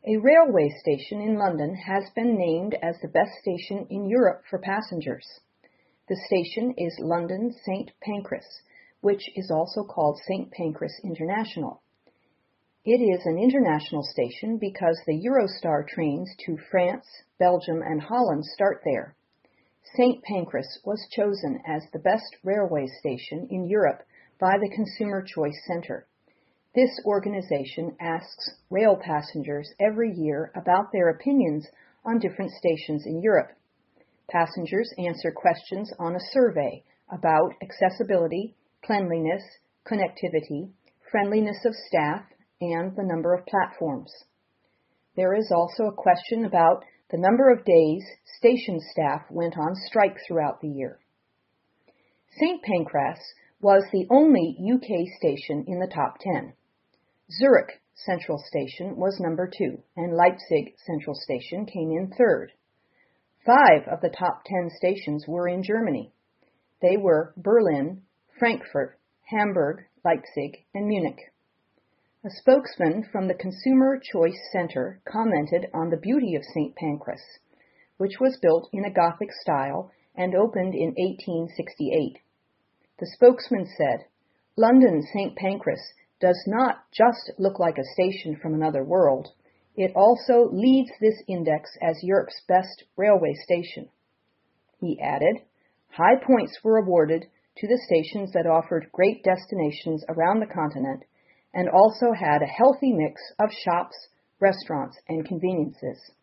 A railway station in London has been named as the best station in Europe for passengers. The station is London St. Pancras, which is also called St. Pancras International. It is an international station because the Eurostar trains to France, Belgium, and Holland start there. St. Pancras was chosen as the best railway station in Europe by the Consumer Choice Center. This organization asks rail passengers every year about their opinions on different stations in Europe. Passengers answer questions on a survey about accessibility, cleanliness, connectivity, friendliness of staff, and the number of platforms. There is also a question about the number of days station staff went on strike throughout the year. St. Pancras was the only UK station in the top 10. Zurich Central Station was number 2, and Leipzig Central Station came in third. 5 of the top 10 stations were in Germany. They were Berlin, Frankfurt, Hamburg, Leipzig, and Munich. A spokesman from the Consumer Choice Center commented on the beauty of St. Pancras, which was built in a Gothic style and opened in 1868. The spokesman said, "London St. Pancras does not just look like a station from another world, it also leads this index as Europe's best railway station." He added, high points were awarded to the stations that offered great destinations around the continent and also had a healthy mix of shops, restaurants, and conveniences.